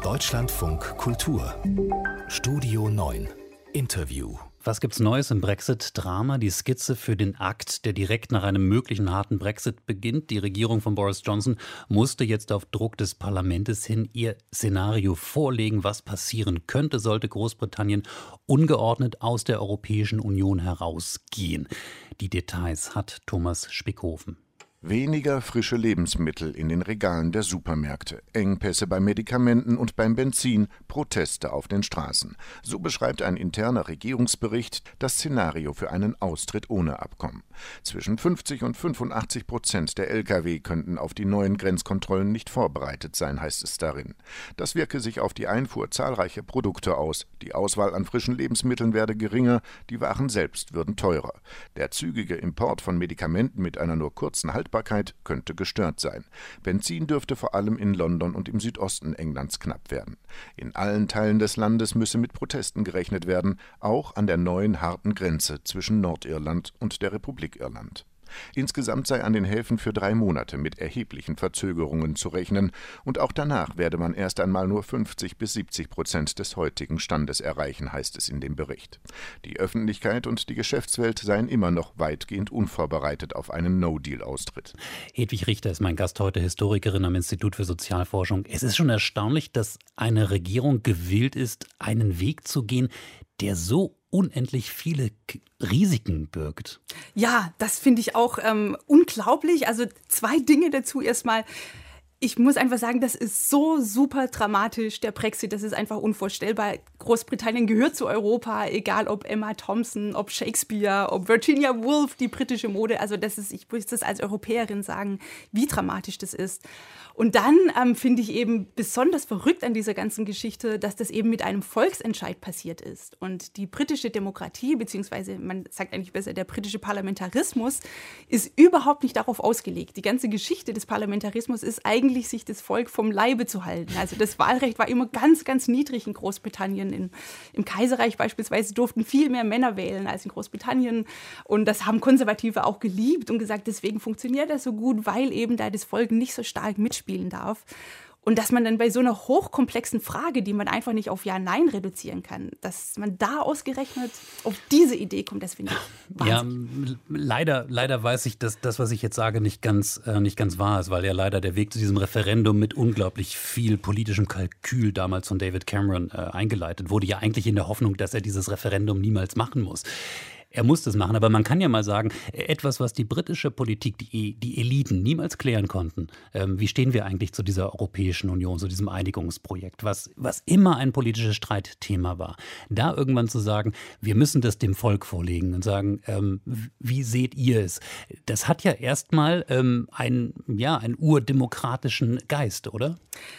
Deutschlandfunk Kultur Studio 9 Interview. Was gibt's Neues im Brexit-Drama? Die Skizze für den Akt, der direkt nach einem möglichen harten Brexit beginnt. Die Regierung von Boris Johnson musste jetzt auf Druck des Parlaments hin ihr Szenario vorlegen, was passieren könnte, sollte Großbritannien ungeordnet aus der Europäischen Union herausgehen. Die Details hat Thomas Spickhofen. Weniger frische Lebensmittel in den Regalen der Supermärkte, Engpässe bei Medikamenten und beim Benzin, Proteste auf den Straßen. So beschreibt ein interner Regierungsbericht das Szenario für einen Austritt ohne Abkommen. Zwischen 50 und 85% der Lkw könnten auf die neuen Grenzkontrollen nicht vorbereitet sein, heißt es darin. Das wirke sich auf die Einfuhr zahlreicher Produkte aus. Die Auswahl an frischen Lebensmitteln werde geringer, die Waren selbst würden teurer. Der zügige Import von Medikamenten mit einer nur kurzen Haltbarkeit könnte gestört sein. Benzin dürfte vor allem in London und im Südosten Englands knapp werden. In allen Teilen des Landes müsse mit Protesten gerechnet werden, auch an der neuen harten Grenze zwischen Nordirland und der Republik Irland. Insgesamt sei an den Häfen für 3 Monate mit erheblichen Verzögerungen zu rechnen und auch danach werde man erst einmal nur 50-70% des heutigen Standes erreichen, heißt es in dem Bericht. Die Öffentlichkeit und die Geschäftswelt seien immer noch weitgehend unvorbereitet auf einen No-Deal-Austritt. Hedwig Richter ist mein Gast heute, Historikerin am Institut für Sozialforschung. Es ist schon erstaunlich, dass eine Regierung gewillt ist, einen Weg zu gehen, der so unendlich viele Risiken birgt. Ja, das finde ich auch unglaublich. Also 2 Dinge dazu. Erstmal, ich muss einfach sagen, das ist so super dramatisch, der Brexit. Das ist einfach unvorstellbar. Großbritannien gehört zu Europa, egal ob Emma Thompson, ob Shakespeare, ob Virginia Woolf, die britische Mode. Also ich muss das als Europäerin sagen, wie dramatisch das ist. Und dann finde ich eben besonders verrückt an dieser ganzen Geschichte, dass das eben mit einem Volksentscheid passiert ist. Und die britische Demokratie, beziehungsweise man sagt eigentlich besser, der britische Parlamentarismus ist überhaupt nicht darauf ausgelegt. Die ganze Geschichte des Parlamentarismus ist eigentlich, sich das Volk vom Leibe zu halten. Also das Wahlrecht war immer ganz, ganz niedrig in Großbritannien. Im Kaiserreich beispielsweise durften viel mehr Männer wählen als in Großbritannien. Und das haben Konservative auch geliebt und gesagt, deswegen funktioniert das so gut, weil eben da das Volk nicht so stark mitspielen darf. Und dass man dann bei so einer hochkomplexen Frage, die man einfach nicht auf Ja-Nein reduzieren kann, dass man da ausgerechnet auf diese Idee kommt, das finde ich wahnsinnig. Ja, leider weiß ich, dass das, was ich jetzt sage, nicht ganz wahr ist, weil ja leider der Weg zu diesem Referendum mit unglaublich viel politischem Kalkül damals von David Cameron eingeleitet wurde, ja eigentlich in der Hoffnung, dass er dieses Referendum niemals machen muss. Er muss das machen, aber man kann ja mal sagen, etwas, was die britische Politik, die Eliten niemals klären konnten. Wie stehen wir eigentlich zu dieser Europäischen Union, zu diesem Einigungsprojekt, was immer ein politisches Streitthema war. Da irgendwann zu sagen, wir müssen das dem Volk vorlegen und sagen, wie seht ihr es? Das hat ja erstmal einen urdemokratischen Geist, oder?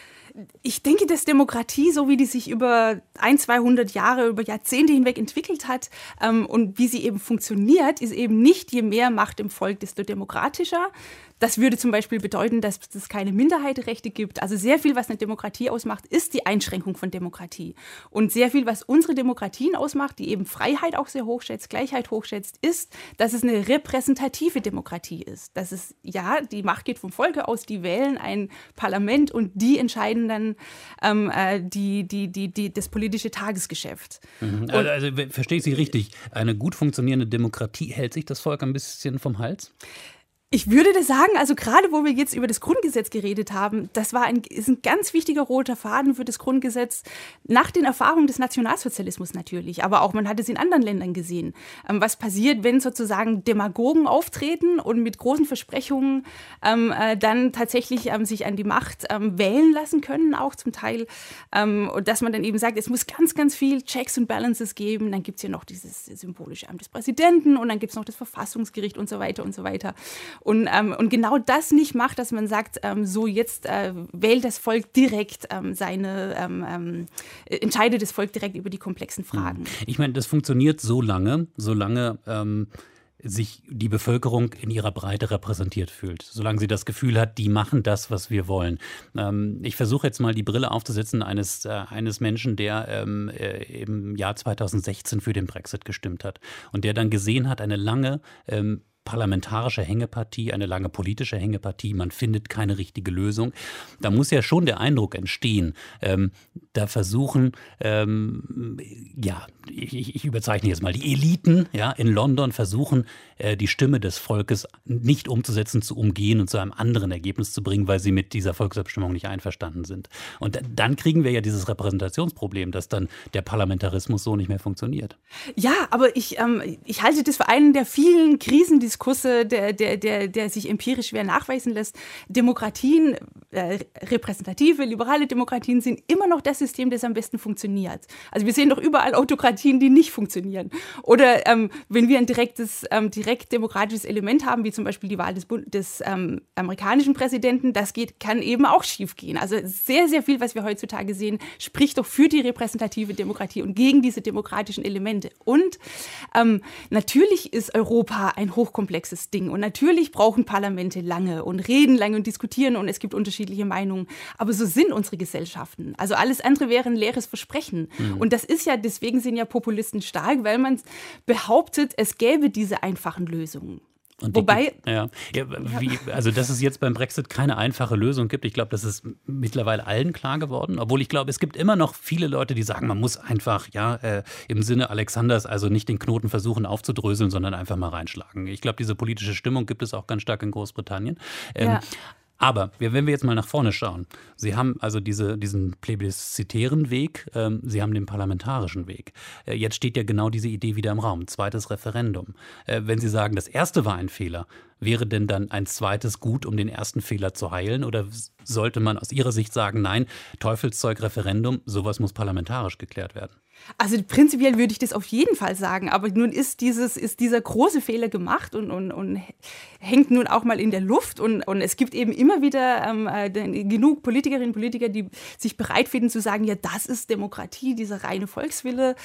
Ich denke, dass Demokratie, so wie die sich über 200 Jahre, über Jahrzehnte hinweg entwickelt hat und wie sie eben funktioniert, ist eben nicht, je mehr Macht im Volk, desto demokratischer. Das würde zum Beispiel bedeuten, dass es keine Minderheitenrechte gibt. Also sehr viel, was eine Demokratie ausmacht, ist die Einschränkung von Demokratie. Und sehr viel, was unsere Demokratien ausmacht, die eben Freiheit auch sehr hochschätzt, Gleichheit hochschätzt, ist, dass es eine repräsentative Demokratie ist. Dass es, ja, die Macht geht vom Volke aus, die wählen ein Parlament und die entscheiden dann das politische Tagesgeschäft. Also verstehe ich Sie richtig, eine gut funktionierende Demokratie, hält sich das Volk ein bisschen vom Hals? Ich würde das sagen, also gerade wo wir jetzt über das Grundgesetz geredet haben, das ist ein ganz wichtiger roter Faden für das Grundgesetz, nach den Erfahrungen des Nationalsozialismus natürlich, aber auch man hat es in anderen Ländern gesehen. Was passiert, wenn sozusagen Demagogen auftreten und mit großen Versprechungen dann tatsächlich sich an die Macht wählen lassen können, auch zum Teil. Und dass man dann eben sagt, es muss ganz, ganz viel Checks und Balances geben. Dann gibt es ja noch dieses symbolische Amt des Präsidenten und dann gibt es noch das Verfassungsgericht und so weiter und so weiter. Und genau das nicht macht, dass man sagt, so jetzt wählt das Volk direkt entscheidet das Volk direkt über die komplexen Fragen. Ich meine, das funktioniert solange sich die Bevölkerung in ihrer Breite repräsentiert fühlt. Solange sie das Gefühl hat, die machen das, was wir wollen. Ich versuche jetzt mal die Brille aufzusetzen eines Menschen, der im Jahr 2016 für den Brexit gestimmt hat und der dann gesehen hat, eine lange parlamentarische Hängepartie, eine lange politische Hängepartie. Man findet keine richtige Lösung. Da muss ja schon der Eindruck entstehen, da versuchen, ich überzeichne jetzt mal, die Eliten in London versuchen, die Stimme des Volkes nicht umzusetzen, zu umgehen und zu einem anderen Ergebnis zu bringen, weil sie mit dieser Volksabstimmung nicht einverstanden sind. Und dann kriegen wir ja dieses Repräsentationsproblem, dass dann der Parlamentarismus so nicht mehr funktioniert. Ja, aber ich halte das für einen der vielen Krisendiskurse, der sich empirisch schwer nachweisen lässt. Demokratien, repräsentative, liberale Demokratien sind immer noch das System, das am besten funktioniert. Also wir sehen doch überall Autokratien, die nicht funktionieren. Oder wenn wir ein direkt demokratisches Element haben, wie zum Beispiel die Wahl des amerikanischen Präsidenten, kann eben auch schief gehen. Also sehr, sehr viel, was wir heutzutage sehen, spricht doch für die repräsentative Demokratie und gegen diese demokratischen Elemente. Und natürlich ist Europa ein hochkomplexes Ding und natürlich brauchen Parlamente lange und reden lange und diskutieren und es gibt unterschiedliche Meinungen. Aber so sind unsere Gesellschaften. Also alles andere wäre ein leeres Versprechen. Und das ist ja, deswegen sind ja Populisten stark, weil man behauptet, es gäbe diese einfachen Lösungen. Wobei, also dass es jetzt beim Brexit keine einfache Lösung gibt, ich glaube, das ist mittlerweile allen klar geworden. Obwohl ich glaube, es gibt immer noch viele Leute, die sagen, man muss einfach im Sinne Alexanders also nicht den Knoten versuchen aufzudröseln, sondern einfach mal reinschlagen. Ich glaube, diese politische Stimmung gibt es auch ganz stark in Großbritannien. Aber wenn wir jetzt mal nach vorne schauen, Sie haben also diesen plebiszitären Weg, Sie haben den parlamentarischen Weg. Jetzt steht ja genau diese Idee wieder im Raum, zweites Referendum. Wenn Sie sagen, das erste war ein Fehler, wäre denn dann ein zweites gut, um den ersten Fehler zu heilen? Oder sollte man aus Ihrer Sicht sagen, nein, Teufelszeug Referendum, sowas muss parlamentarisch geklärt werden? Also prinzipiell würde ich das auf jeden Fall sagen, aber nun ist dieser große Fehler gemacht und hängt nun auch mal in der Luft und es gibt eben immer wieder genug Politikerinnen und Politiker, die sich bereit finden zu sagen, ja, das ist Demokratie, dieser reine Volkswille.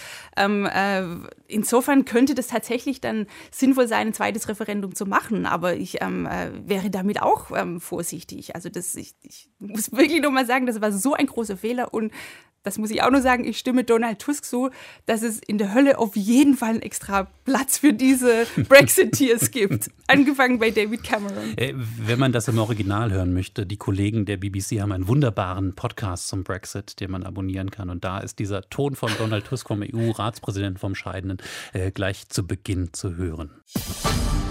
Insofern könnte das tatsächlich dann sinnvoll sein, ein zweites Referendum zu machen, aber ich wäre damit auch vorsichtig. Also ich muss wirklich nur mal sagen, das war so ein großer Fehler und das muss ich auch nur sagen, ich stimme Donald Tusk zu, dass es in der Hölle auf jeden Fall einen extra Platz für diese Brexiteers gibt. Angefangen bei David Cameron. Wenn man das im Original hören möchte, die Kollegen der BBC haben einen wunderbaren Podcast zum Brexit, den man abonnieren kann. Und da ist dieser Ton von Donald Tusk vom EU-Ratspräsidenten vom Scheidenden gleich zu Beginn zu hören.